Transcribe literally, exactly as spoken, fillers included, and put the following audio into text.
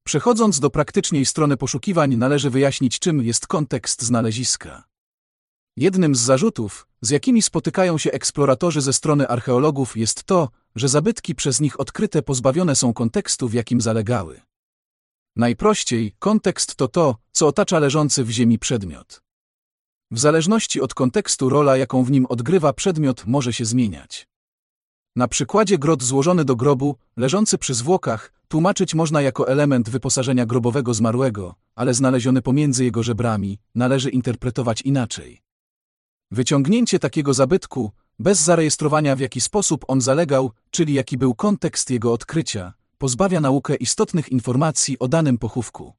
Przechodząc do praktycznej strony poszukiwań, należy wyjaśnić, czym jest kontekst znaleziska. Jednym z zarzutów, z jakimi spotykają się eksploratorzy ze strony archeologów, jest to, że zabytki przez nich odkryte pozbawione są kontekstu, w jakim zalegały. Najprościej, kontekst to to, co otacza leżący w ziemi przedmiot. W zależności od kontekstu rola, jaką w nim odgrywa przedmiot, może się zmieniać. Na przykładzie grot złożony do grobu, leżący przy zwłokach, tłumaczyć można jako element wyposażenia grobowego zmarłego, ale znaleziony pomiędzy jego żebrami, należy interpretować inaczej. Wyciągnięcie takiego zabytku, bez zarejestrowania, w jaki sposób on zalegał, czyli jaki był kontekst jego odkrycia, pozbawia naukę istotnych informacji o danym pochówku.